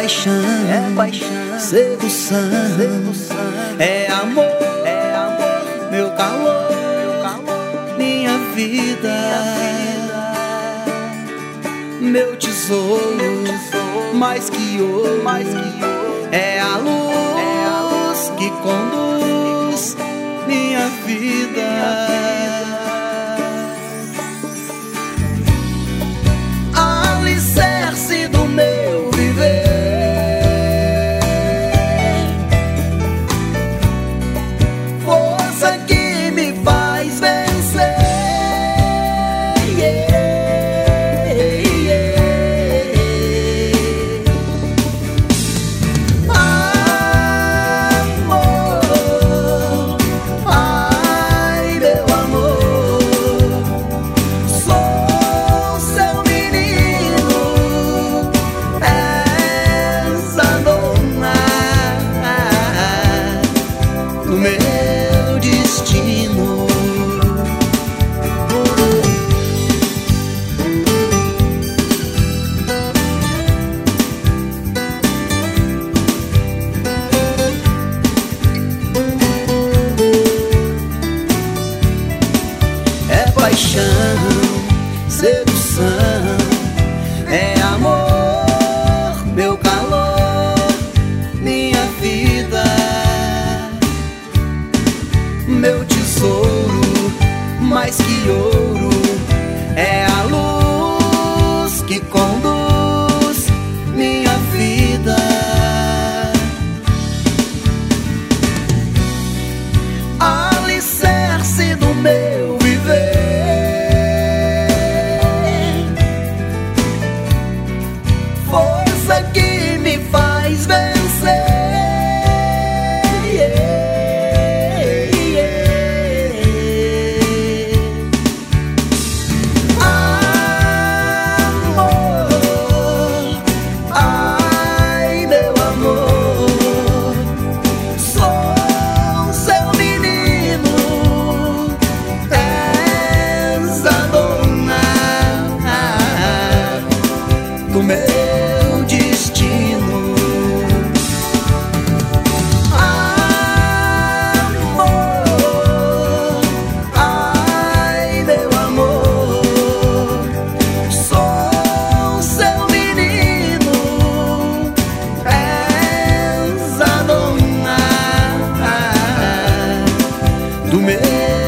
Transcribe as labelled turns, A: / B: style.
A: paixão, sedução, é amor, meu calor, minha vida, meu tesouro, mais que ouro, é a luz que conduz minha vida. Alicerce do meu viver, força que me faz vencer, amor, ai meu amor, sou seu menino, és a dona do meu destino. É paixão, sedução, é amor, meu calor, minha vida, meu tesouro, mais que ouro, é a luz que conduz minha vida. Alicerce do meu viver, força que me faz vencer, amor, ai meu amor, sou seu menino, és a dona do meu destino. Amor, ai meu amor, sou seu menino, és a dona do meu